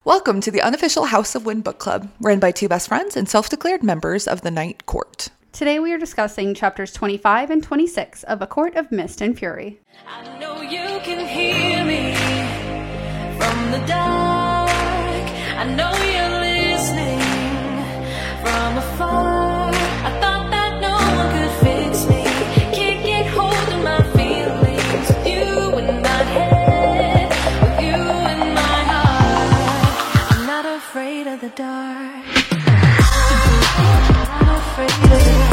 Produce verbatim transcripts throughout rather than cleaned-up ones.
Welcome to the unofficial House of Wind book club, ran by two best friends and self-declared members of the Night Court. Today we are discussing chapters twenty-five and twenty-six of A Court of Mist and Fury. I know you can hear me from the dark. I know you're listening from afar. I thought that no one could fix me. Can't get hold of my feelings with you in my head, with you in my heart. I'm not afraid of the dark. I'm not afraid of the dark.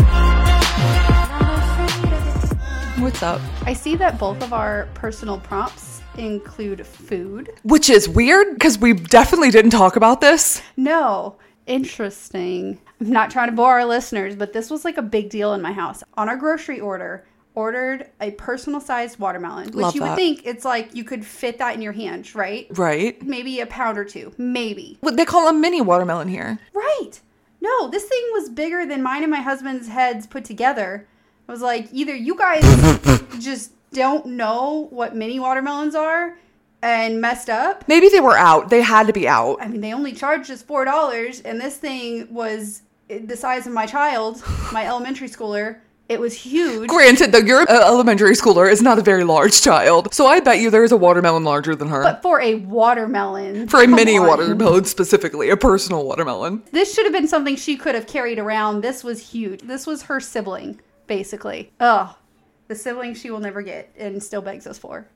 What's up? I see that both of our personal prompts include food. Which is weird, because we definitely didn't talk about this. No. Interesting. I'm not trying to bore our listeners, but this was like a big deal in my house. On our grocery order, ordered a personal-sized watermelon, which Love you that. would think it's like you could fit that in your hand, right? Right. Maybe a pound or two. Maybe. What they call a mini watermelon here. Right. No, this thing was bigger than mine and my husband's heads put together. I was like, either you guys just don't know what mini watermelons are and messed up. Maybe they were out. They had to be out. I mean, they only charged us four dollars, and this thing was the size of my child, my elementary schooler. It was huge. Granted, though, your uh, elementary schooler is not a very large child, so I bet you there's a watermelon larger than her. But for a watermelon. For a come mini on. watermelon specifically, a personal watermelon. This should have been something she could have carried around. This was huge. This was her sibling, basically. Ugh. The sibling she will never get and still begs us for.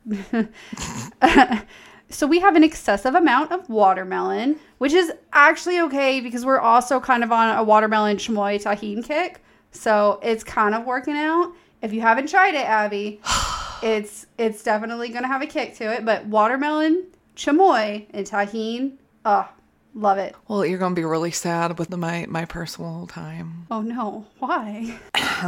So we have an excessive amount of watermelon, which is actually okay because we're also kind of on a watermelon chamoy tahini kick. So it's kind of working out. If you haven't tried it, Abby, it's it's definitely going to have a kick to it. But watermelon, chamoy, and tahini, ugh, love it. Well, you're going to be really sad with the, my, my personal time. Oh no, why?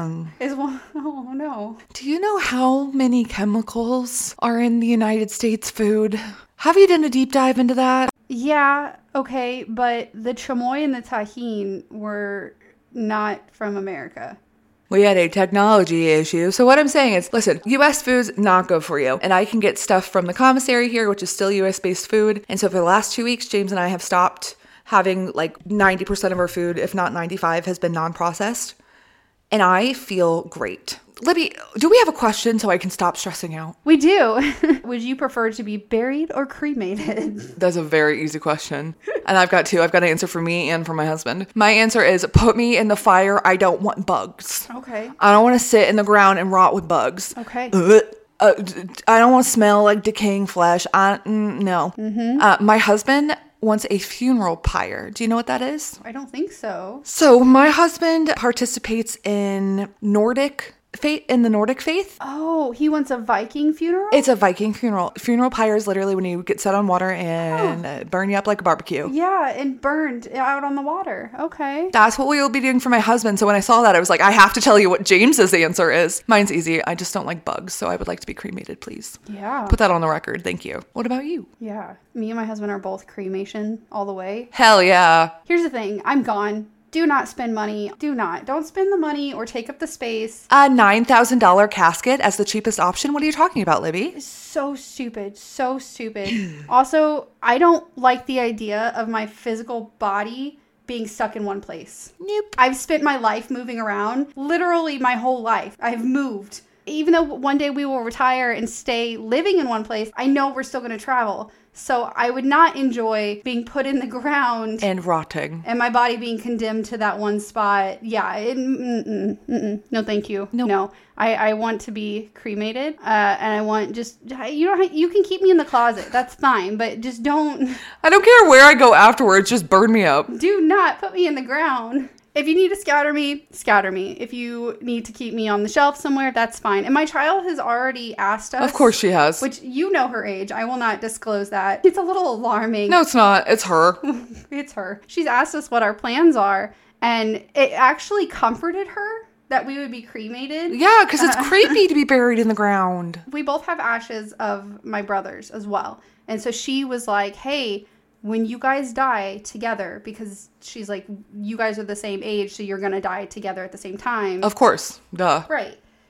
Is one, oh no. Do you know how many chemicals are in the United States food? Have you done a deep dive into that? Yeah, okay, but the chamoy and the tahini were not from America. We had a technology issue. So what I'm saying is, listen, U S food's not good for you. And I can get stuff from the commissary here, which is still U S based food. And so for the last two weeks, James and I have stopped having like ninety percent of our food, if not ninety-five, has been non-processed. And I feel great. Libby, do we have a question so I can stop stressing out? We do. Would you prefer to be buried or cremated? That's a very easy question. And I've got two. I've got an answer for me and for my husband. My answer is put me in the fire. I don't want bugs. Okay. I don't want to sit in the ground and rot with bugs. Okay. Ugh. Uh, I don't want to smell like decaying flesh. I, mm, no. Mm-hmm. Uh, my husband wants a funeral pyre. Do you know what that is? I don't think so. So my husband participates in Nordic faith, in the Nordic faith. Oh, he wants a Viking funeral? It's a Viking funeral. Funeral pyre is literally when you get set on water and oh. burn you up like a barbecue. Yeah, and burned out on the water. Okay. That's what we will be doing for my husband. So when I saw that, I was like, I have to tell you what James's answer is. Mine's easy. I just don't like bugs, so I would like to be cremated, please. Yeah. Put that on the record. Thank you. What about you? Yeah. Me and my husband are both cremation all the way. Hell yeah. Here's the thing. I'm gone. Do not spend money. Do not. Don't spend the money or take up the space. A nine thousand dollars casket as the cheapest option? What are you talking about, Libby? So stupid. So stupid. Also, I don't like the idea of my physical body being stuck in one place. Nope. I've spent my life moving around. Literally my whole life. I've moved. Even though one day we will retire and stay living in one place, I know we're still going to travel. So I would not enjoy being put in the ground and rotting and my body being condemned to that one spot. Yeah. It, mm-mm, mm-mm. No, thank you. Nope. No, I, I want to be cremated. Uh, and I want just, you know, you can keep me in the closet. That's fine. But just don't. I don't care where I go afterwards. Just burn me up. Do not put me in the ground. If you need to scatter me, scatter me. If you need to keep me on the shelf somewhere, that's fine. And my child has already asked us. Of course she has. Which you know her age. I will not disclose that. It's a little alarming. No, it's not. It's her. It's her. She's asked us what our plans are. And it actually comforted her that we would be cremated. Yeah, because it's uh, creepy to be buried in the ground. We both have ashes of my brothers as well. And so she was like, hey, when you guys die together, because she's like, you guys are the same age, so you're going to die together at the same time. Of course. Duh. Right.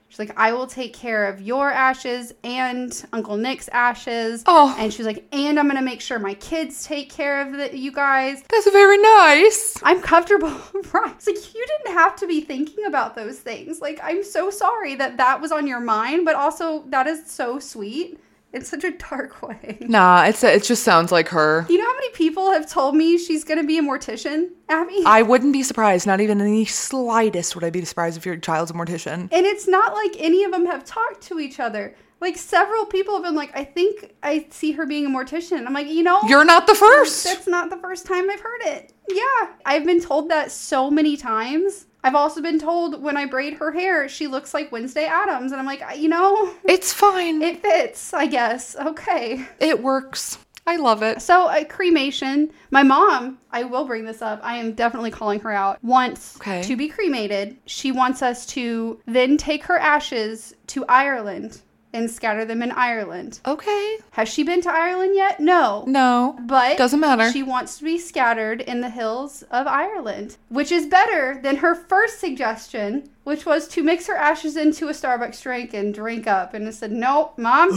She's like, I will take care of your ashes and Uncle Nick's ashes. Oh. And she's like, and I'm going to make sure my kids take care of the, you guys. That's very nice. I'm comfortable. Right. It's like, you didn't have to be thinking about those things. Like, I'm so sorry that that was on your mind, but also that is so sweet in such a dark way. Nah, it's it just sounds like her. You know how many people have told me she's going to be a mortician, Abby? I wouldn't be surprised. Not even in the slightest would I be surprised if your child's a mortician. And it's not like any of them have talked to each other. Like, several people have been like, I think I see her being a mortician. I'm like, you know, You're not the first. That's not the first time I've heard it. Yeah. I've been told that so many times. I've also been told when I braid her hair, she looks like Wednesday Addams. And I'm like, you know, It's fine. it fits, I guess. Okay. It works. I love it. So, uh, cremation. My mom, I will bring this up. I am definitely calling her out. Wants Okay. to be cremated. She wants us to then take her ashes to Ireland and scatter them in Ireland. Okay. Has she been to Ireland yet? No. No. But Doesn't matter. She wants to be scattered in the hills of Ireland, which is better than her first suggestion, which was to mix her ashes into a Starbucks drink and drink up. And I said, "Nope, mom,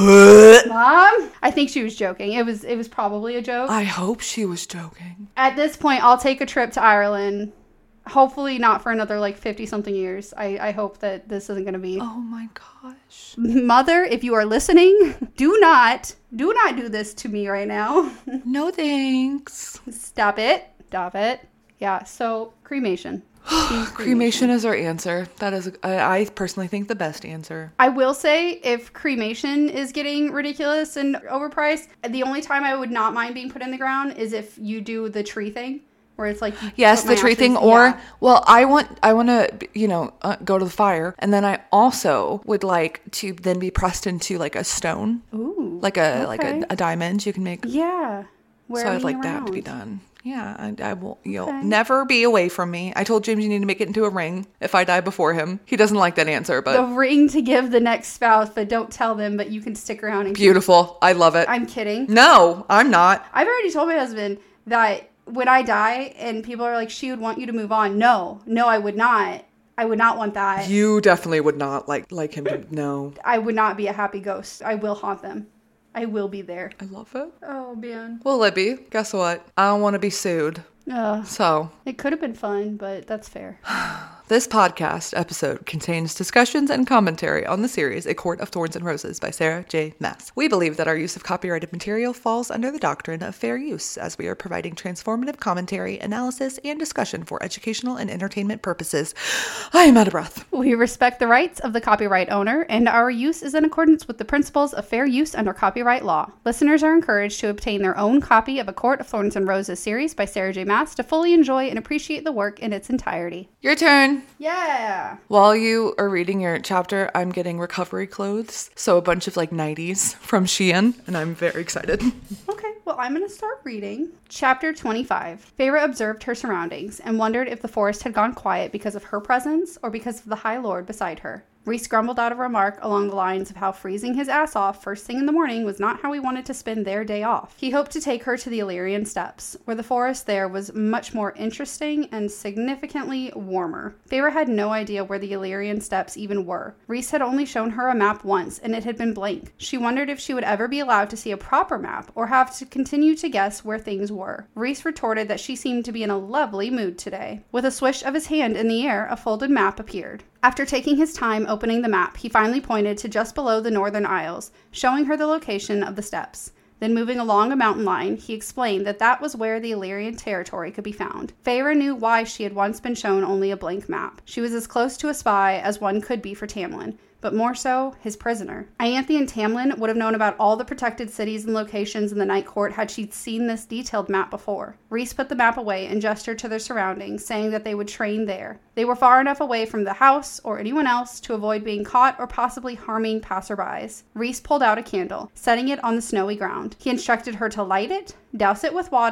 mom." I think she was joking. It was it was probably a joke. I hope she was joking. At this point, I'll take a trip to Ireland. Hopefully not for another like fifty something years. I, I hope that this isn't going to be. Oh my gosh. Mother, if you are listening, do not, do not do this to me right now. No thanks. Stop it. Stop it. Yeah, so cremation. Team Cremation is our answer. That is, I, I personally think, the best answer. I will say, if cremation is getting ridiculous and overpriced, the only time I would not mind being put in the ground is if you do the tree thing. Where it's like, you Yes, put the my tree ashes- thing. Or, yeah. well, I want, I want to, you know, uh, go to the fire, and then I also would like to then be pressed into like a stone, Ooh, like a like okay. a, a diamond. You can make. Yeah. Wear So I'd me like that to be around. done. Yeah, I, I will. You'll Okay. never be away from me. I told James you need to make it into a ring if I die before him. He doesn't like that answer, but The ring to give the next spouse, but don't tell them, but you can stick around and beautiful. I love it. I'm kidding. No, I'm not. I've already told my husband that when I die and people are like, she would want you to move on. No, no, I would not. I would not want that. You definitely would not like like him to know. I would not be a happy ghost. I will haunt them. I will be there. I love it. Oh, man. Well, Libby, guess what? I don't want to be sued. Ugh. So, It could have been fun, but that's fair. this podcast episode contains discussions and commentary on the series A Court of Thorns and Roses by Sarah J. Maas. We believe that our use of copyrighted material falls under the doctrine of fair use, as we are providing transformative commentary, analysis, and discussion for educational and entertainment purposes. I am out of breath. We respect the rights of the copyright owner, and our use is in accordance with the principles of fair use under copyright law. Listeners are encouraged to obtain their own copy of A Court of Thorns and Roses series by Sarah J. Maas to fully enjoy and appreciate the work in its entirety. Your turn. Yeah. While you are reading your chapter, I'm getting recovery clothes. So a bunch of like nineties from Shein, and I'm very excited. Okay, well, I'm going to start reading. Chapter twenty-five. Feyre observed her surroundings and wondered if the forest had gone quiet because of her presence or because of the High Lord beside her. Rhys grumbled out a remark along the lines of how freezing his ass off first thing in the morning was not how he wanted to spend their day off. He hoped to take her to the Illyrian Steppes, where the forest there was much more interesting and significantly warmer. Feyre had no idea where the Illyrian Steppes even were. Rhys had only shown her a map once, and it had been blank. She wondered if she would ever be allowed to see a proper map, or have to continue to guess where things were. Rhys retorted that she seemed to be in a lovely mood today. With a swish of his hand in the air, a folded map appeared. After taking his time opening the map, he finally pointed to just below the Northern Isles, showing her the location of the steppes. Then moving along a mountain line, he explained that that was where the Illyrian territory could be found. Feyre knew why she had once been shown only a blank map. She was as close to a spy as one could be for Tamlin, but more so, his prisoner. Ianthe and Tamlin would have known about all the protected cities and locations in the Night Court had she seen this detailed map before. Rhys put the map away and gestured to their surroundings, saying that they would train there. They were far enough away from the house or anyone else to avoid being caught or possibly harming passerbys. Rhys pulled out a candle, setting it on the snowy ground. He instructed her to light it, douse it with water,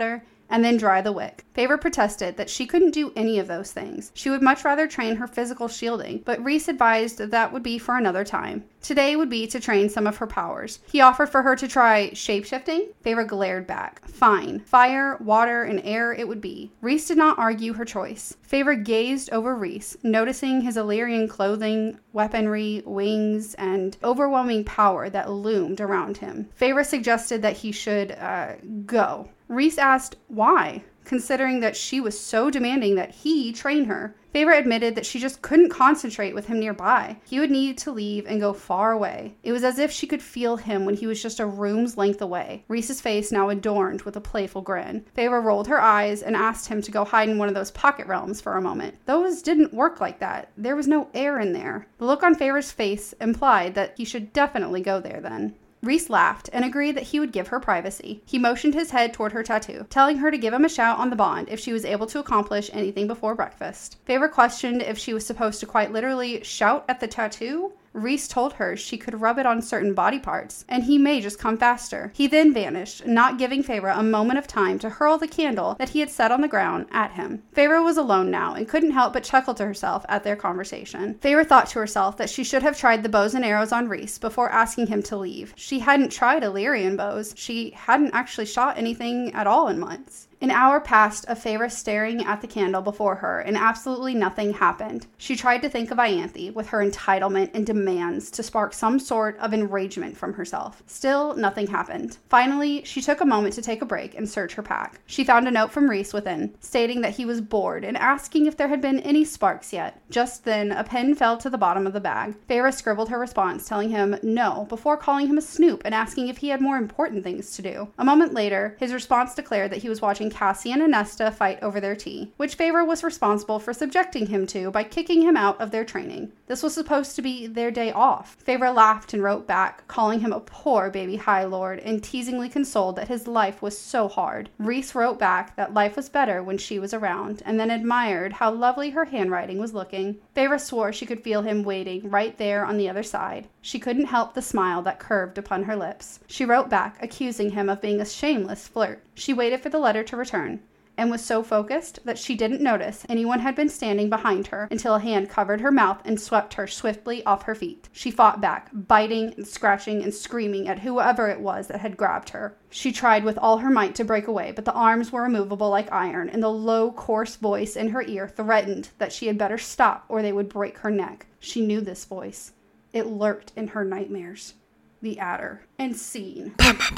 and then dry the wick. Feyre protested that she couldn't do any of those things. She would much rather train her physical shielding, but Rhys advised that that would be for another time. Today would be to train some of her powers. He offered for her to try shapeshifting. Feyre glared back. Fine. Fire, water, and air it would be. Rhys did not argue her choice. Feyre gazed over Rhys, noticing his Illyrian clothing, weaponry, wings, and overwhelming power that loomed around him. Feyre suggested that he should, uh, go. Rhys asked why, considering that she was so demanding that he train her. Feyre admitted that she just couldn't concentrate with him nearby. He would need to leave and go far away. It was as if she could feel him when he was just a room's length away. Rhys's face now adorned with a playful grin. Feyre rolled her eyes and asked him to go hide in one of those pocket realms for a moment. Those didn't work like that. There was no air in there. The look on Feyre's face implied that he should definitely go there then. Rhys laughed and agreed that he would give her privacy. He motioned his head toward her tattoo, telling her to give him a shout on the bond if she was able to accomplish anything before breakfast. Feyre questioned if she was supposed to quite literally shout at the tattoo. Rhys told her she could rub it on certain body parts, and he may just come faster. He then vanished, not giving Feyre a moment of time to hurl the candle that he had set on the ground at him. Feyre was alone now, and couldn't help but chuckle to herself at their conversation. Feyre thought to herself that she should have tried the bows and arrows on Rhys before asking him to leave. She hadn't tried Illyrian bows. She hadn't actually shot anything at all in months. An hour passed of Feyre staring at the candle before her, and absolutely nothing happened. She tried to think of Ianthe, with her entitlement and demands to spark some sort of enragement from herself. Still, nothing happened. Finally, she took a moment to take a break and search her pack. She found a note from Rhys within, stating that he was bored and asking if there had been any sparks yet. Just then, a pen fell to the bottom of the bag. Feyre scribbled her response, telling him no, before calling him a snoop and asking if he had more important things to do. A moment later, his response declared that he was watching Cassian and Nesta fight over their tea, which Feyre was responsible for subjecting him to by kicking him out of their training. This was supposed to be their day off. Feyre laughed and wrote back, calling him a poor baby High Lord, and teasingly consoled that his life was so hard. Rhys wrote back that life was better when she was around, and then admired how lovely her handwriting was looking. Feyre swore she could feel him waiting right there on the other side. She couldn't help the smile that curved upon her lips. She wrote back, accusing him of being a shameless flirt. She waited for the letter to return, and was so focused that she didn't notice anyone had been standing behind her until a hand covered her mouth and swept her swiftly off her feet. She fought back, biting and scratching and screaming at whoever it was that had grabbed her. She tried with all her might to break away, but the arms were immovable like iron, and the low, coarse voice in her ear threatened that she had better stop or they would break her neck. She knew this voice. It lurked in her nightmares. The Adder. And scene.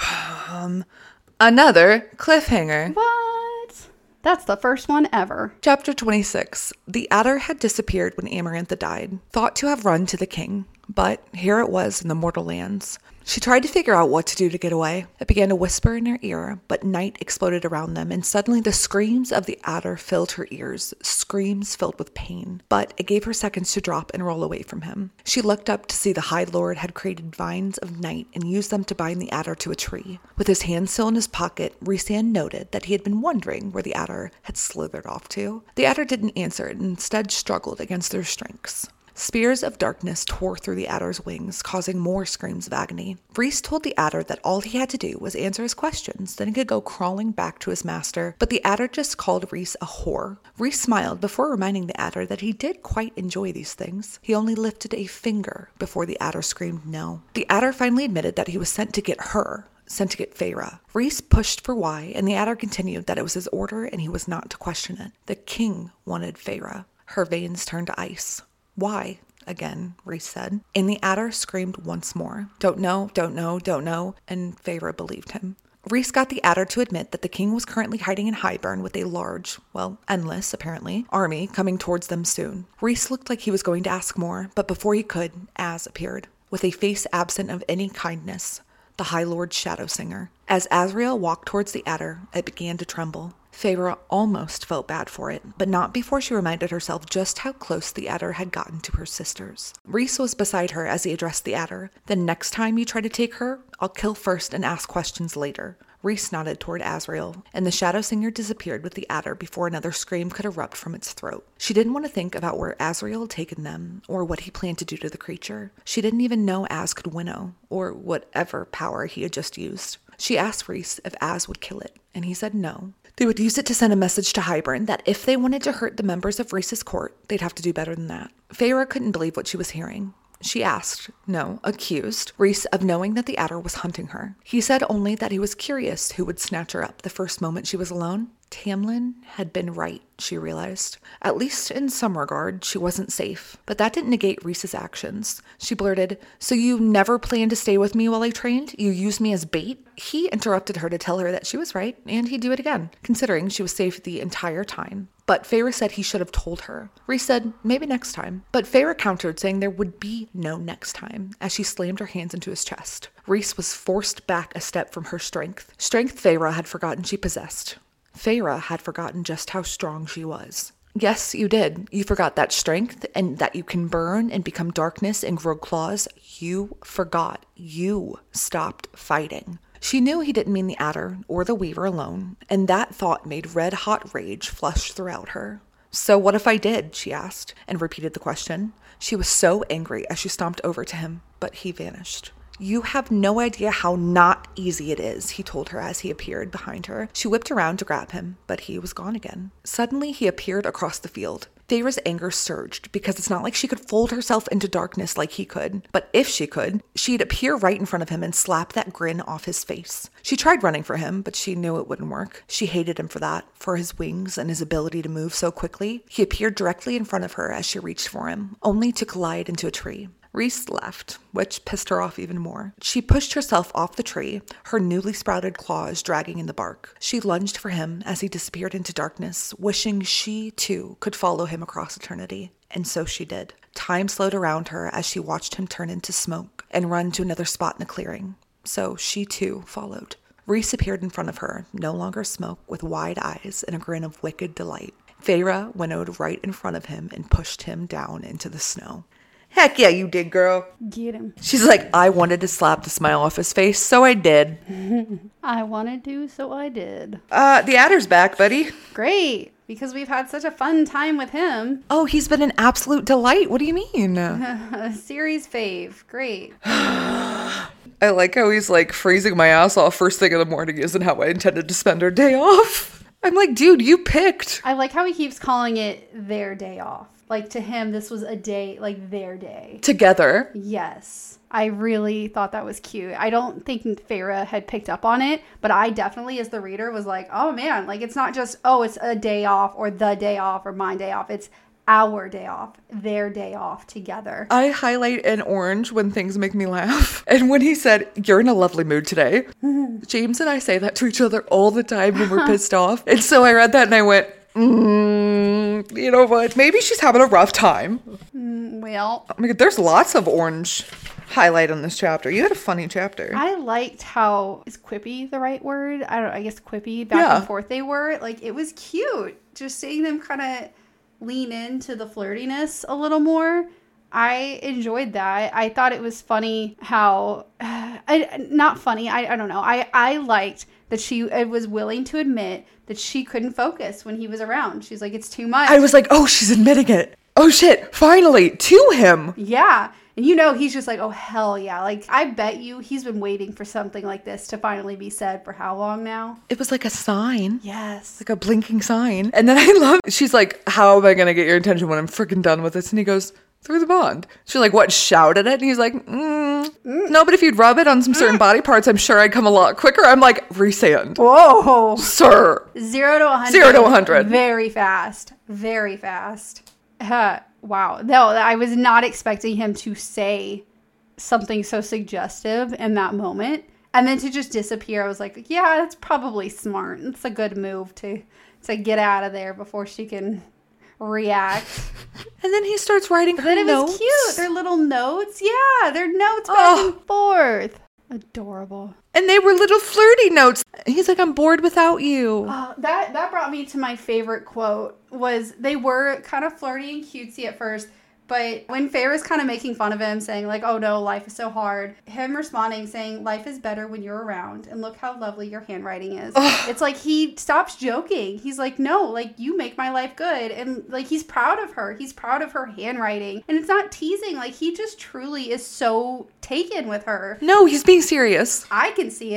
Um, another cliffhanger. What? That's the first one ever. Chapter twenty-six. The Adder had disappeared when Amarantha died, thought to have run to the king, but here it was in the mortal lands. She tried to figure out what to do to get away. It began to whisper in her ear, but night exploded around them, and suddenly the screams of the Adder filled her ears, screams filled with pain. But it gave her seconds to drop and roll away from him. She looked up to see the High Lord had created vines of night and used them to bind the Adder to a tree. With his hand still in his pocket, Rhysand noted that he had been wondering where the Adder had slithered off to. The Adder didn't answer and instead struggled against their strengths. Spears of darkness tore through the Adder's wings, causing more screams of agony. Rhys told the Adder that all he had to do was answer his questions, then he could go crawling back to his master, but the Adder just called Rhys a whore. Rhys smiled before reminding the Adder that he did quite enjoy these things. He only lifted a finger before the Adder screamed no. The Adder finally admitted that he was sent to get her, sent to get Feyre. Rhys pushed for why, and the Adder continued that it was his order and he was not to question it. The king wanted Feyre. Her veins turned to ice. Why? Again, Rhys said. And the Adder screamed once more. Don't know, don't know, don't know, and Feyre believed him. Rhys got the Adder to admit that the king was currently hiding in Highburn with a large, well, endless, apparently, army coming towards them soon. Rhys looked like he was going to ask more, but before he could, Az appeared, with a face absent of any kindness, the High Lord Shadowsinger. As Azriel walked towards the Adder, it began to tremble. Feyre almost felt bad for it, but not before she reminded herself just how close the Adder had gotten to her sisters. Rhys was beside her as he addressed the Adder. The next time you try to take her, I'll kill first and ask questions later. Rhys nodded toward Azriel, and the Shadowsinger disappeared with the Adder before another scream could erupt from its throat. She didn't want to think about where Azriel had taken them, or what he planned to do to the creature. She didn't even know Az could winnow, or whatever power he had just used. She asked Rhys if Az would kill it, and he said no. They would use it to send a message to Hybern that if they wanted to hurt the members of Rhys's court, they'd have to do better than that. Feyre couldn't believe what she was hearing. She asked, no, accused, Rhys of knowing that the Adder was hunting her. He said only that he was curious who would snatch her up the first moment she was alone. Tamlin had been right, she realized. At least in some regard, she wasn't safe. But that didn't negate Rhys's actions. She blurted, so you never planned to stay with me while I trained? You used me as bait? He interrupted her to tell her that she was right, and he'd do it again, considering she was safe the entire time. But Feyre said he should have told her. Rhys said, maybe next time. But Feyre countered, saying there would be no next time, as she slammed her hands into his chest. Rhys was forced back a step from her strength. Strength Feyre had forgotten she possessed. Feyre had forgotten just how strong she was. Yes, you did. You forgot that strength and that you can burn and become darkness and grow claws. You forgot. You stopped fighting. She knew he didn't mean the Adder or the Weaver alone, and that thought made red-hot rage flush throughout her. So what if I did? She asked, and repeated the question. She was so angry as she stomped over to him, but he vanished. You have no idea how not easy it is, he told her as he appeared behind her. She whipped around to grab him, but he was gone again. Suddenly, he appeared across the field. Feyre's anger surged because it's not like she could fold herself into darkness like he could. But if she could, she'd appear right in front of him and slap that grin off his face. She tried running for him, but she knew it wouldn't work. She hated him for that, for his wings and his ability to move so quickly. He appeared directly in front of her as she reached for him, only to collide into a tree. Rhys left, which pissed her off even more. She pushed herself off the tree, her newly sprouted claws dragging in the bark. She lunged for him as he disappeared into darkness, wishing she, too, could follow him across eternity. And so she did. Time slowed around her as she watched him turn into smoke and run to another spot in the clearing. So she, too, followed. Rhys appeared in front of her, no longer smoke, with wide eyes and a grin of wicked delight. Feyre winnowed right in front of him and pushed him down into the snow. Heck yeah, you did, girl. Get him. She's like, I wanted to slap the smile off his face, so I did. I wanted to, so I did. Uh, the Adder's back, buddy. Great, because we've had such a fun time with him. Oh, he's been an absolute delight. What do you mean? Series fave. Great. I like how he's like freezing my ass off first thing in the morning isn't how I intended to spend our day off. I'm like, dude, you picked. I like how he keeps calling it their day off. Like, to him, this was a day, like, their day. Together. Yes. I really thought that was cute. I don't think Feyre had picked up on it, but I definitely, as the reader, was like, oh, man. Like, it's not just, oh, it's a day off or the day off or my day off. It's our day off, their day off together. I highlight in orange when things make me laugh. And when he said, you're in a lovely mood today, James and I say that to each other all the time when we're pissed off. And so I read that and I went, Mm, you know what? Maybe she's having a rough time. Mm, well, I mean, there's lots of orange highlight on this chapter. You had a funny chapter. I liked how, is quippy the right word? I don't know, I guess quippy, back yeah. and forth they were. Like, it was cute. Just seeing them kind of lean into the flirtiness a little more. I enjoyed that. I thought it was funny how, uh, I, not funny, I, I don't know. I, I liked that she was willing to admit that she couldn't focus when he was around. She's like, it's too much. I was like, oh, she's admitting it. Oh, shit. Finally, to him. Yeah. And you know, he's just like, oh, hell yeah. Like, I bet you he's been waiting for something like this to finally be said for how long now? It was like a sign. Yes. Like a blinking sign. And then I love, she's like, how am I going to get your attention when I'm freaking done with this? And he goes, through the bond. She's like, what, shout at it? And he's like, mm, mm. no, but if you'd rub it on some certain mm. body parts, I'm sure I'd come a lot quicker. I'm like, resand. Whoa. Sir. Zero to a hundred. Zero to a hundred. Very fast. Very fast. Uh, wow. No, I was not expecting him to say something so suggestive in that moment. And then to just disappear, I was like, yeah, that's probably smart. It's a good move to, to get out of there before she can react. And then he starts writing but her then it notes. was cute. Their little notes. Yeah, their notes back oh. and forth. Adorable. And they were little flirty notes. He's like, I'm bored without you. Uh, that that brought me to my favorite quote. Was they were kind of flirty and cutesy at first, but when Feyre's kind of making fun of him, saying like, oh no, life is so hard, him responding saying, life is better when you're around, and look how lovely your handwriting is. Ugh. It's like he stops joking. He's like, no, like, you make my life good. And like, he's proud of her. He's proud of her handwriting. And it's not teasing. Like, he just truly is so taken with her. No, he's being serious. I can see it.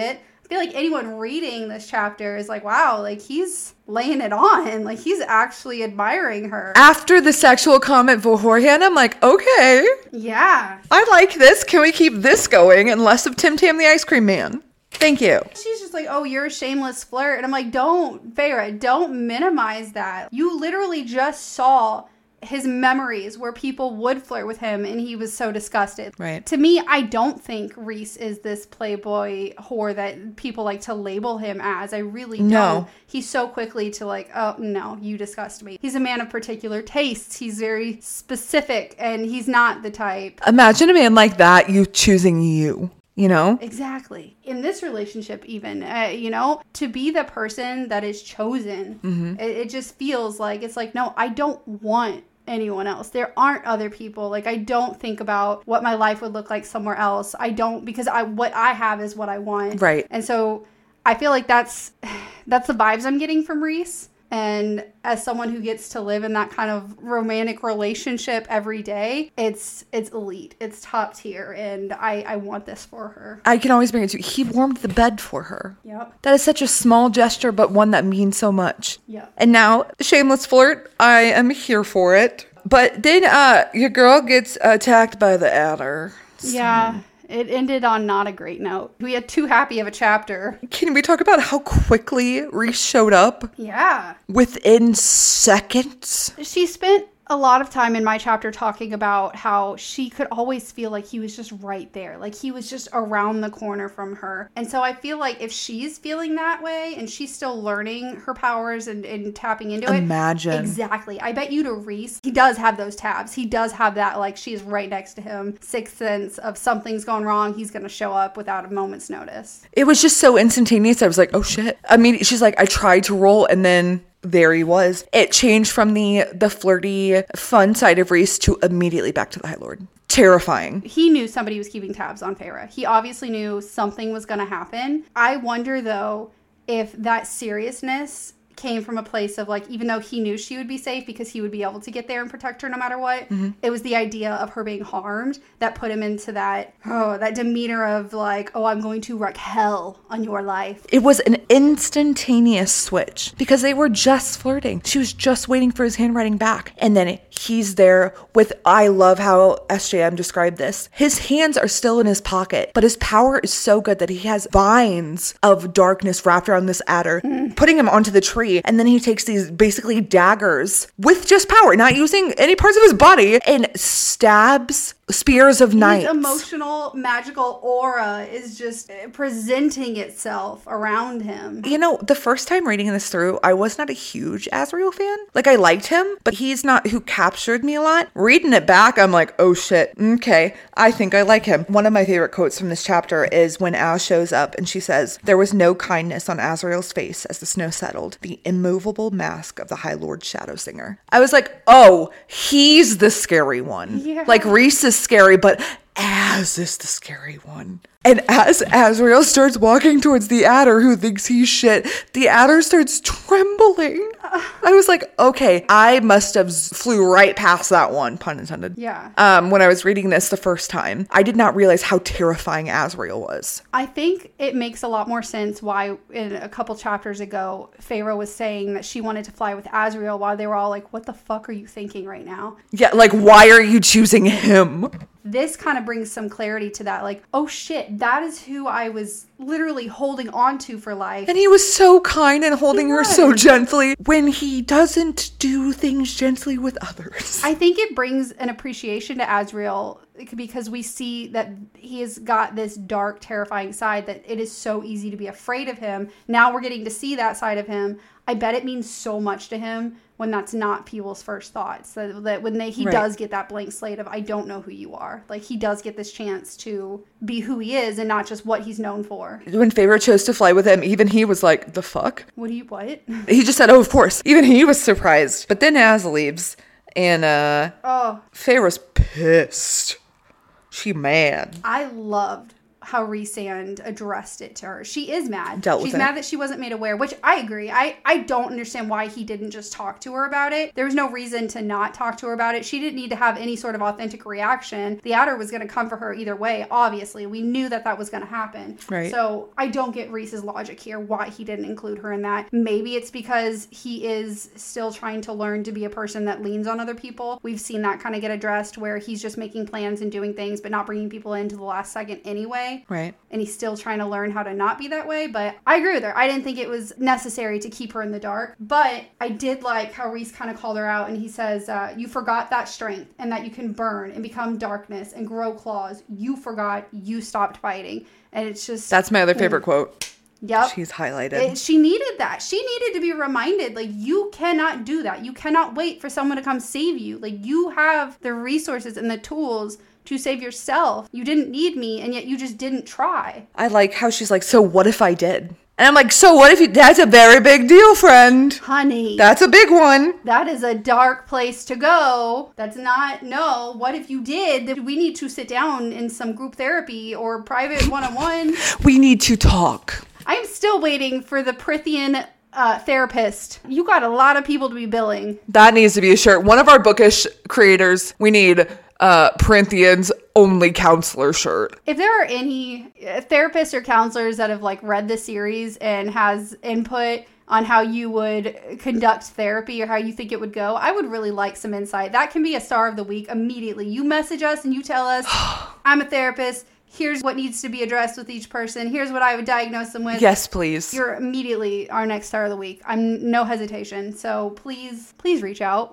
I feel like anyone reading this chapter is like, wow, like he's laying it on. Like he's actually admiring her. After the sexual comment beforehand, I'm like, okay. Yeah. I like this. Can we keep this going and less of Tim Tam the ice cream man? Thank you. She's just like, oh, you're a shameless flirt. And I'm like, don't, Feyre, don't minimize that. You literally just saw his memories where people would flirt with him and he was so disgusted. Right. To me, I don't think Rhys is this playboy whore that people like to label him as. I really don't. No. He's so quickly to like, oh, no, you disgust me. He's a man of particular tastes. He's very specific and he's not the type. Imagine a man like that, you choosing you. You know? Exactly. In this relationship, even, uh, you know, to be the person that is chosen, mm-hmm. it, it just feels like, it's like, no, I don't want anyone else. There aren't other people. Like, I don't think about what my life would look like somewhere else. I don't, because I what I have is what I want. Right. And so I feel like that's that's the vibes I'm getting from Rhys. And as someone who gets to live in that kind of romantic relationship every day, it's it's elite. It's top tier. And I, I want this for her. I can always bring it to you. He warmed the bed for her. Yep. That is such a small gesture, but one that means so much. Yep. And now, shameless flirt, I am here for it. But then uh, your girl gets attacked by the adder. Yeah. It ended on not a great note. We had too happy of a chapter. Can we talk about how quickly Rhys showed up? Yeah. Within seconds? She spent a lot of time in my chapter talking about how she could always feel like he was just right there. Like he was just around the corner from her. And so I feel like if she's feeling that way and she's still learning her powers and, and tapping into it. Imagine. Exactly. I bet you to Rhys, he does have those tabs. He does have that, like she's right next to him. Sixth sense of something's going wrong. He's going to show up without a moment's notice. It was just so instantaneous. I was like, oh shit. I mean, she's like, I tried to roll and then there he was. It changed from the the flirty, fun side of Rhys to immediately back to the High Lord. Terrifying. He knew somebody was keeping tabs on Feyre. He obviously knew something was going to happen. I wonder, though, if that seriousness came from a place of like, even though he knew she would be safe because he would be able to get there and protect her no matter what, mm-hmm. it was the idea of her being harmed that put him into that, oh, that demeanor of like, oh, I'm going to wreak hell on your life. It was an instantaneous switch because they were just flirting. She was just waiting for his handwriting back. And then he's there with, I love how S J M described this. His hands are still in his pocket, but his power is so good that he has vines of darkness wrapped around this adder, mm. putting him onto the tree. And then he takes these basically daggers with just power, not using any parts of his body, and stabs spears of knights. His emotional, magical aura is just presenting itself around him. You know, the first time reading this through, I was not a huge Azriel fan. Like, I liked him, but he's not who captured me a lot. Reading it back, I'm like, oh shit, okay, I think I like him. One of my favorite quotes from this chapter is when Az shows up and she says, there was no kindness on Azriel's face as the snow settled, the immovable mask of the High Lord Shadow Singer. I was like, oh, he's the scary one. Yeah. Like, Rhys is scary, but Az is the scary one. And as Azriel starts walking towards the adder who thinks he's shit, the adder starts trembling. I was like, okay, I must have flew right past that one, pun intended. Yeah. Um, when I was reading this the first time, I did not realize how terrifying Azriel was. I think it makes a lot more sense why in a couple chapters ago, Feyre was saying that she wanted to fly with Azriel while they were all like, what the fuck are you thinking right now? Yeah, like, why are you choosing him? This kind of brings some clarity to that. Like, oh shit, that is who I was literally holding on to for life. And he was so kind and holding He her was. so gently when he doesn't do things gently with others. I think it brings an appreciation to Azriel because we see that he has got this dark, terrifying side that it is so easy to be afraid of him. Now we're getting to see that side of him. I bet it means so much to him when that's not people's first thoughts. That, that when they, he right. does get that blank slate of, I don't know who you are. Like, he does get this chance to be who he is and not just what he's known for. When Feyre chose to fly with him, even he was like, the fuck? What do you, what? He just said, oh, of course. Even he was surprised. But then Az leaves, and uh, oh, Feyre's pissed. She mad. I loved how Rhysand addressed it to her. She is mad. Dealt with She's it. mad that she wasn't made aware, which I agree. I, I don't understand why he didn't just talk to her about it. There was no reason to not talk to her about it. She didn't need to have any sort of authentic reaction. The Adder was going to come for her either way, obviously. We knew that that was going to happen. Right. So I don't get Rhys's logic here, why he didn't include her in that. Maybe it's because he is still trying to learn to be a person that leans on other people. We've seen that kind of get addressed where he's just making plans and doing things, but not bringing people into the last second anyway. Right. And he's still trying to learn how to not be that way. But I agree with her. I didn't think it was necessary to keep her in the dark. But I did like how Rhys kind of called her out, and he says, uh, you forgot that strength and that you can burn and become darkness and grow claws. You forgot. You stopped fighting. And it's just... That's my other favorite quote. Yep. She's highlighted. It, she needed that. She needed to be reminded, like, you cannot do that. You cannot wait for someone to come save you. Like, you have the resources and the tools to save yourself. You didn't need me, and yet you just didn't try. I like how she's like, so what if I did? And I'm like, so what if you... That's a very big deal, friend. Honey. That's a big one. That is a dark place to go. That's not... No. What if you did? We need to sit down in some group therapy or private one-on-one. We need to talk. I'm still waiting for the Prythian uh, therapist. You got a lot of people to be billing. That needs to be a shirt. One of our bookish creators, we need uh, Prythian's only counselor shirt. If there are any therapists or counselors that have like read the series and has input on how you would conduct therapy or how you think it would go, I would really like some insight. That can be a star of the week immediately. You message us and you tell us, I'm a therapist. Here's what needs to be addressed with each person. Here's what I would diagnose them with. Yes, please. You're immediately our next star of the week. I'm no hesitation. So please, please reach out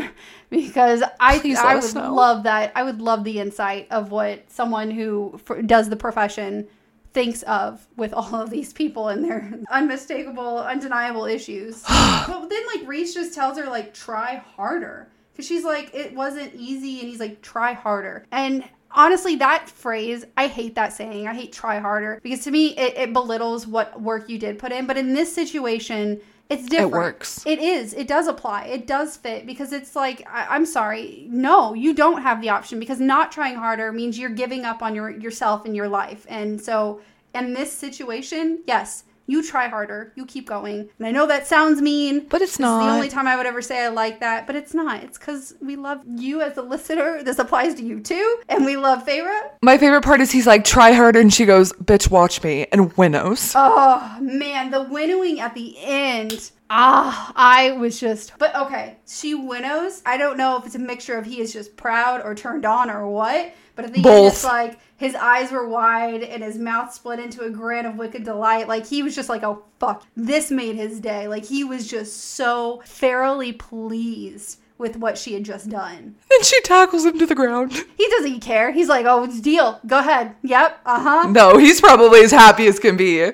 because I, Please I let us would know. love that. I would love the insight of what someone who f- does the profession thinks of with all of these people and their unmistakable, undeniable issues. But then like Rhys just tells her like, try harder. Because she's like, it wasn't easy. And he's like, try harder. And honestly, that phrase, I hate that saying. I hate try harder because to me, it, it belittles what work you did put in. But in this situation, it's different. It works. It is. It does apply. It does fit because it's like, I, I'm sorry. No, you don't have the option because not trying harder means you're giving up on your yourself and your life. And so in this situation, yes, you try harder. You keep going. And I know that sounds mean. But it's This not. is the only time I would ever say I like that. But it's not. It's because we love you as a listener. This applies to you too. And we love Feyre. My favorite part is he's like, try harder. And she goes, bitch, watch me. And winnows. Oh, man. The winnowing at the end. Ah, I was just... But okay. She winnows. I don't know if it's a mixture of he is just proud or turned on or what. But at the Both. end, it's like his eyes were wide and his mouth split into a grin of wicked delight. Like, he was just like, oh, fuck. This made his day. Like, he was just so thoroughly pleased with what she had just done. And she tackles him to the ground. He doesn't care. He's like, oh, it's deal. Go ahead. Yep. Uh-huh. No, he's probably as happy as can be.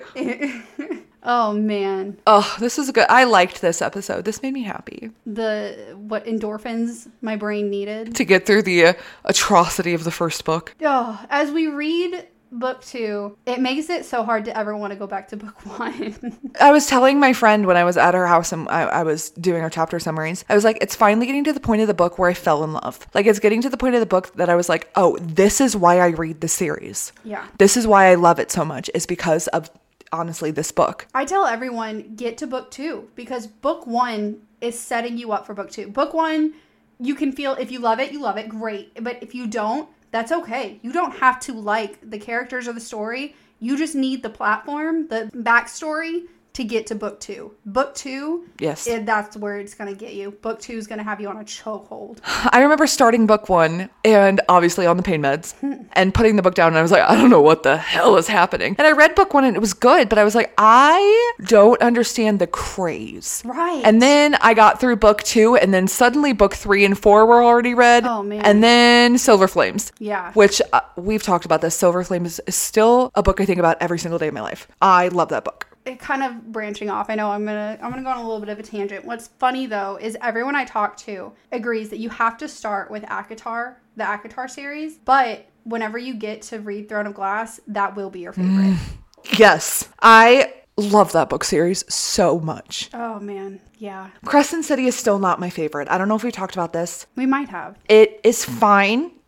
Oh, man. Oh, this is a good... I liked this episode. This made me happy. The, what endorphins my brain needed. To get through the uh, atrocity of the first book. Oh, as we read book two, it makes it so hard to ever want to go back to book one. I was telling my friend when I was at her house and I, I was doing our chapter summaries, I was like, it's finally getting to the point of the book where I fell in love. Like, it's getting to the point of the book that I was like, oh, this is why I read the series. Yeah. This is why I love it so much, is because of, honestly, this book. I tell everyone, get to book two, because book one is setting you up for book two. Book one, you can feel, if you love it, you love it, great. But if you don't, that's okay. You don't have to like the characters or the story. You just need the platform, the backstory to get to book two. Book two, Yes. it, that's where it's going to get you. Book two is going to have you on a chokehold. I remember starting book one and obviously on the pain meds and putting the book down and I was like, I don't know what the hell is happening. And I read book one and it was good, but I was like, I don't understand the craze. Right. And then I got through book two and then suddenly book three and four were already read. Oh, man. And then Silver Flames. Yeah. Which uh, we've talked about this. Silver Flames is still a book I think about every single day of my life. I love that book. It kind of branching off. I know I'm gonna I'm gonna go on a little bit of a tangent. What's funny though is everyone I talk to agrees that you have to start with ACOTAR, the ACOTAR series. But whenever you get to read Throne of Glass, that will be your favorite. Yes. I love that book series so much. Oh man, yeah. Crescent City is still not my favorite. I don't know if we talked about this. We might have. It is fine.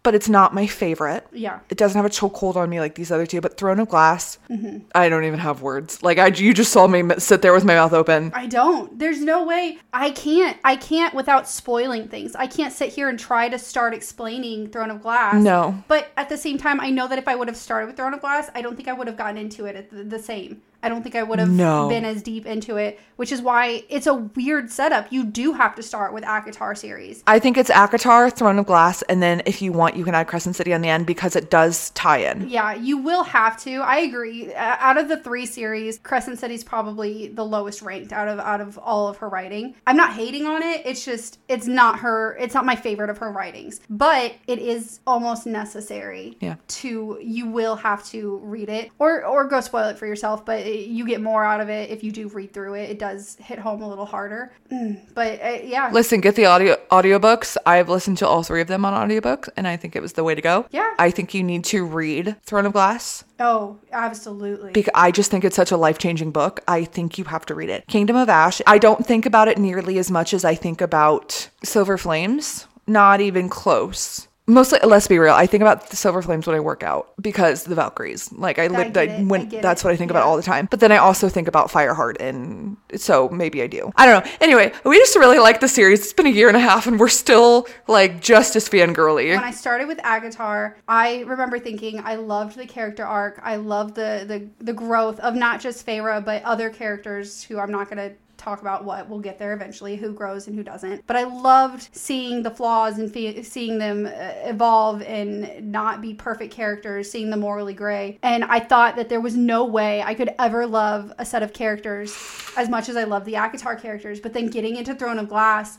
but it's not my favorite. Yeah. It doesn't have a chokehold on me like these other two, but Throne of Glass, mm-hmm. I don't even have words. Like, I, you just saw me sit there with my mouth open. I don't. There's no way. I can't. I can't without spoiling things. I can't sit here and try to start explaining Throne of Glass. No. But at the same time, I know that if I would have started with Throne of Glass, I don't think I would have gotten into it the, the same. I don't think I would have no. been as deep into it, which is why it's a weird setup. You do have to start with ACOTAR series. I think it's ACOTAR, Throne of Glass, and then if you want, you can add Crescent City on the end because it does tie in. Yeah, you will have to. I agree. Uh, out of the three series, Crescent City's probably the lowest ranked out of out of all of her writing. I'm not hating on it. It's just, it's not her, it's not my favorite of her writings. But it is almost necessary yeah. to, you will have to read it. Or, or go spoil it for yourself, but you get more out of it if you do read through it. It does hit home a little harder. Mm, but uh, yeah. Listen, get the audio audiobooks. I've listened to all three of them on audiobook, and I think it was the way to go. Yeah. I think you need to read Throne of Glass. Oh, absolutely. Because I just think it's such a life-changing book. I think you have to read it. Kingdom of Ash, I don't think about it nearly as much as I think about Silver Flames. Not even close. Mostly, let's be real, I think about the Silver Flames when I work out because the Valkyries. Like, I, li- I, I when I that's it. what I think yeah. about all the time. But then I also think about Fireheart, and so maybe I do. I don't know. Anyway, we just really like the series. It's been a year and a half, and we're still, like, just as fangirly. When I started with ACOTAR, I remember thinking I loved the character arc. I loved the, the, the growth of not just Feyre, but other characters who I'm not going to talk about what we'll get there eventually, who grows and who doesn't. But I loved seeing the flaws and fe- seeing them uh, evolve and not be perfect characters, seeing them morally gray. And I thought that there was no way I could ever love a set of characters as much as I love the ACOTAR characters. But then getting into Throne of Glass,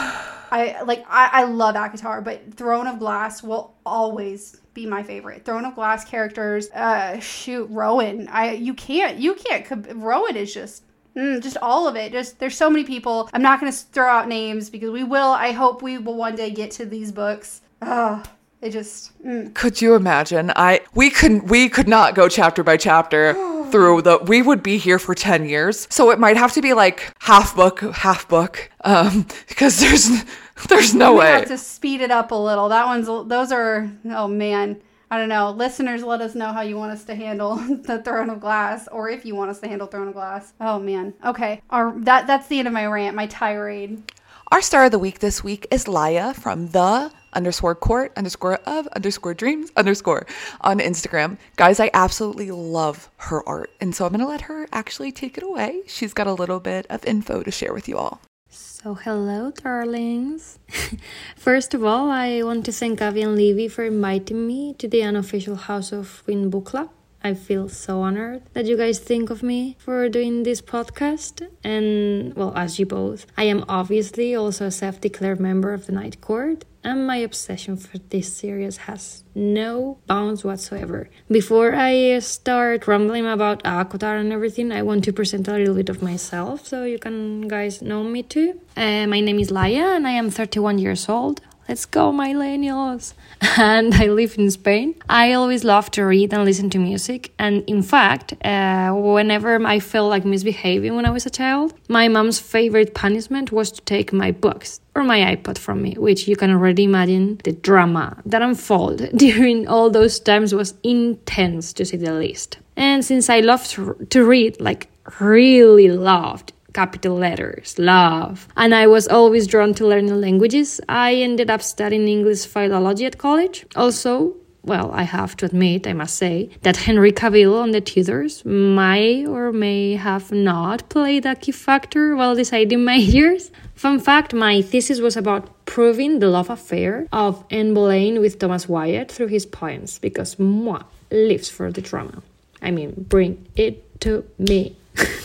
I like I, I love ACOTAR, but Throne of Glass will always be my favorite. Throne of Glass characters, uh, shoot, Rowan. I you can't you can't. Rowan is just. Mm, just all of it. Just there's so many people. I'm not going to throw out names because we will. I hope we will one day get to these books. Oh, it just. Mm. Could you imagine? I we couldn't. We could not go chapter by chapter through the. We would be here for ten years. So it might have to be like half book, half book. Um, because there's there's no we way. Have to speed it up a little. That one's. Those are. Oh man. I don't know. Listeners, let us know how you want us to handle the Throne of Glass, or if you want us to handle Throne of Glass. Oh, man. Okay. Our, that That's the end of my rant, my tirade. Our star of the week this week is Laia from the underscore court underscore of underscore dreams underscore on Instagram. Guys, I absolutely love her art, and so I'm going to let her actually take it away. She's got a little bit of info to share with you all. So hello, darlings. First of all, I want to thank Avi and Livy for inviting me to the unofficial House of Wind book club. I feel so honored that you guys think of me for doing this podcast. And, well, as you both, I am obviously also a self-declared member of the Night Court, and my obsession for this series has no bounds whatsoever. Before I start rambling about ACOTAR and everything, I want to present a little bit of myself so you can guys know me too. Uh, my name is Laia and I am thirty-one years old. Let's go, millennials! And I live in Spain. I always love to read and listen to music. And in fact, uh, whenever I felt like misbehaving when I was a child, my mom's favorite punishment was to take my books or my iPod from me, which you can already imagine the drama that unfolded during all those times was intense, to say the least. And since I loved to, to read, like really loved, capital letters, love. And I was always drawn to learning languages. I ended up studying English philology at college. Also, well, I have to admit, I must say, that Henry Cavill on The Tudors may or may have not played a key factor while deciding majors. Fun fact, my thesis was about proving the love affair of Anne Boleyn with Thomas Wyatt through his poems, because moi lives for the drama. I mean, bring it to me.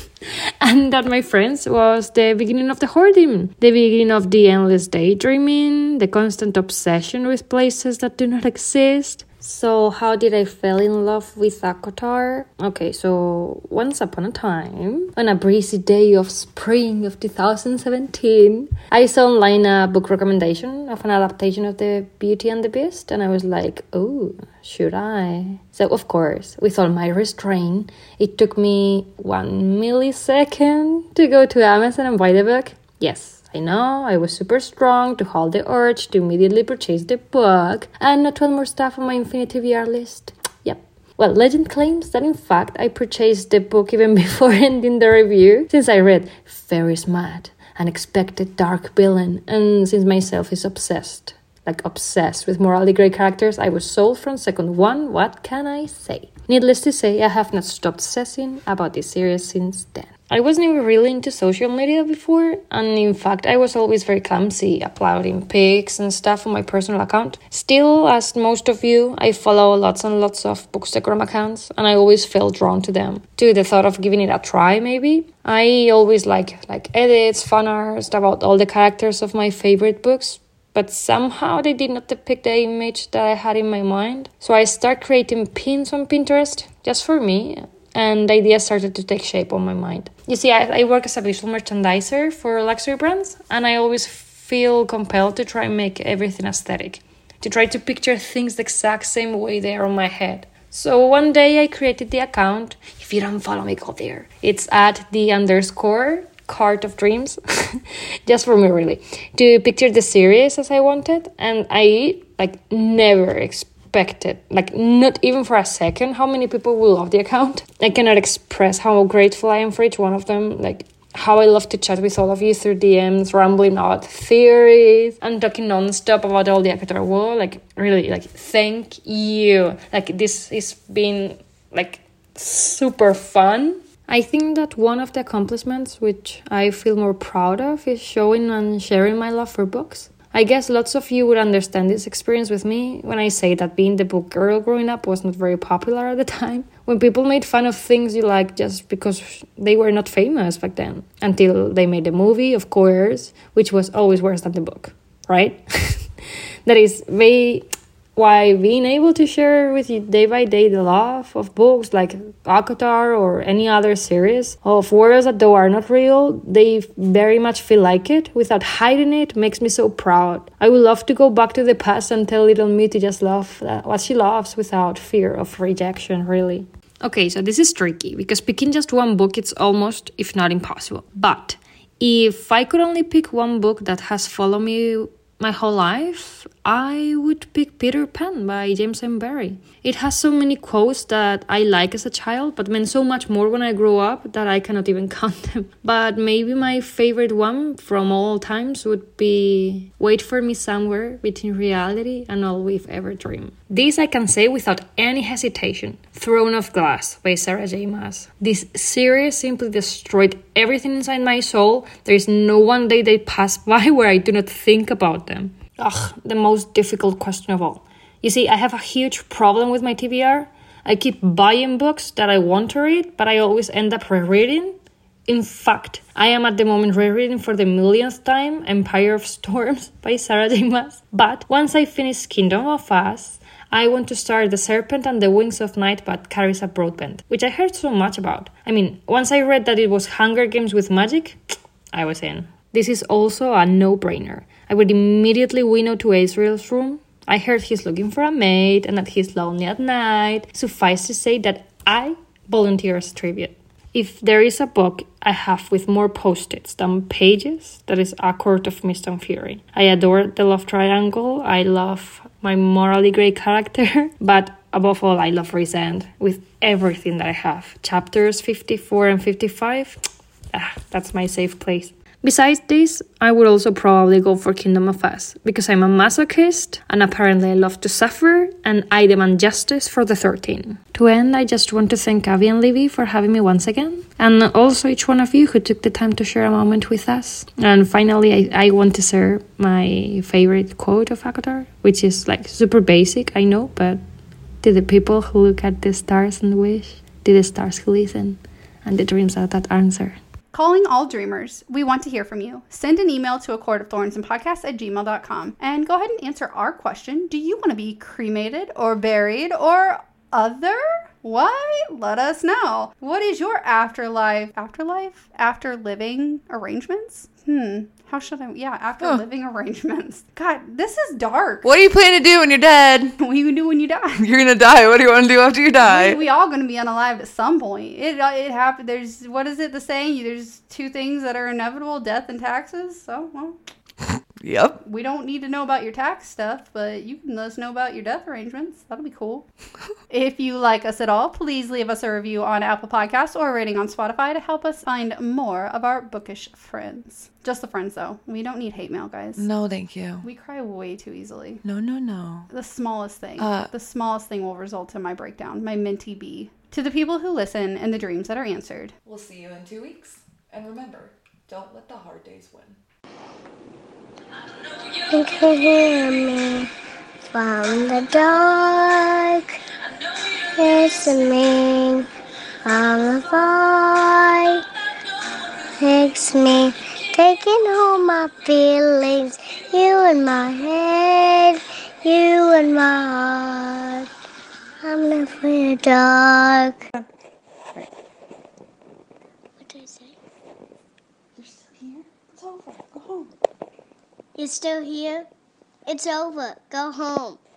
And that, my friends, was the beginning of the hoarding, the beginning of the endless daydreaming, the constant obsession with places that do not exist. So how did I fall in love with ACOTAR? Okay, so once upon a time, on a breezy day of spring of two thousand seventeen, I saw online a book recommendation of an adaptation of The Beauty and the Beast, and I was like, oh, should I? So, of course, with all my restraint, it took me one millisecond to go to Amazon and buy the book. Yes, I know, I was super strong to hold the urge to immediately purchase the book and not twelve more stuff on my Infinity V R list. Yep. Well, legend claims that in fact I purchased the book even before ending the review, since I read Fairy's Mad, Unexpected Dark Villain, and since myself is obsessed, like obsessed with morally grey characters, I was sold from second one. What can I say? Needless to say, I have not stopped obsessing about this series since then. I wasn't even really into social media before, and in fact I was always very clumsy uploading pics and stuff on my personal account. Still, as most of you, I follow lots and lots of Bookstagram accounts, and I always felt drawn to them, to the thought of giving it a try maybe. I always like like edits, fan art about all the characters of my favorite books, but somehow they did not depict the image that I had in my mind. So I started creating pins on Pinterest just for me, and the idea started to take shape on my mind. You see, I, I work as a visual merchandiser for luxury brands, and I always feel compelled to try and make everything aesthetic, to try to picture things the exact same way they are on my head. So one day I created the account. If you don't follow me, go there. It's at the underscore Cart of Dreams, just for me really, to picture the series as I wanted, and I like never expected expected, like not even for a second, how many people will love the account. I cannot express how grateful I am for each one of them, like how I love to chat with all of you through D Ms, rambling about theories and talking non-stop about all the ACOTAR world. Like really, like thank you. Like this has been like super fun. I think that one of the accomplishments which I feel more proud of is showing and sharing my love for books. I guess lots of you would understand this experience with me when I say that being the book girl growing up was not very popular at the time, when people made fun of things you like just because they were not famous back then, until they made the movie, of course, which was always worse than the book, right? That is, they... Why being able to share with you day by day the love of books like ACOTAR or any other series of worlds that though are not real, they very much feel like it without hiding it makes me so proud. I would love to go back to the past and tell little me to just love uh, what she loves without fear of rejection, really. Okay, so this is tricky because picking just one book, it's almost, if not impossible. But if I could only pick one book that has followed me my whole life, I would pick Peter Pan by James M. Barrie. It has so many quotes that I like as a child, but meant so much more when I grew up that I cannot even count them. But maybe my favorite one from all times would be Wait for Me Somewhere Between Reality and All We've Ever Dreamed. This I can say without any hesitation. Throne of Glass by Sarah J. Maas. This series simply destroyed everything inside my soul. There is no one day they pass by where I do not think about them. Ugh, the most difficult question of all. You see, I have a huge problem with my T B R. I keep buying books that I want to read, but I always end up rereading. In fact, I am at the moment rereading for the millionth time Empire of Storms by Sarah J. Maas. But once I finish Kingdom of Us, I want to start The Serpent and the Wings of Night by Carissa Broadbent, which I heard so much about. I mean, once I read that it was Hunger Games with magic, I was in. This is also a no-brainer. I would immediately winnow to Azrael's room. I heard he's looking for a mate and that he's lonely at night. Suffice to say that I volunteer as tribute. If there is a book I have with more post-its than pages, that is A Court of Mist and Fury. I adore the love triangle. I love my morally grey character. But above all, I love Rhysand with everything that I have. Chapters fifty-four and fifty-five, ah, that's my safe place. Besides this, I would also probably go for Kingdom of Us, because I'm a masochist, and apparently I love to suffer, and I demand justice for the thirteen. To end, I just want to thank Avi and Livy for having me once again, and also each one of you who took the time to share a moment with us. And finally, I, I want to share my favorite quote of ACOTAR, which is like super basic, I know, but to the people who look at the stars and wish, to the stars who listen, and the dreams are that answer. Calling all dreamers, we want to hear from you. Send an email to a court of thorns and podcast at gmail dot com and go ahead and answer our question. Do you want to be cremated or buried or other? What? Let us know. What is your afterlife? Afterlife? After living arrangements? Hmm. How should I? Yeah, after Huh. living arrangements. God, this is dark. What do you plan to do when you're dead? What are you gonna do when you die? You're gonna die. What do you want to do after you die? We, we all gonna be unalived at some point. It it happened. There's what is it? The saying? There's two things that are inevitable: death and taxes. So well, Yep. we don't need to know about your tax stuff, but you can let us know about your death arrangements. That'll be cool. If you like us at all, please leave us a review on Apple Podcasts or a rating on Spotify to help us find more of our bookish friends. Just the friends, though. We don't need hate mail, guys. No, thank you. We cry way too easily. No, no, no. The smallest thing. Uh, the smallest thing will result in my breakdown, my minty bee. To the people who listen and the dreams that are answered. We'll see you in two weeks. And remember, don't let the hard days win. You can hear me from the dark. Listening from the far. Takes me, taking home my feelings. You in my head, you in my heart. I'm left in the dark. What did I say? You're still here? It's over. Go home. You're still here? It's over. Go home.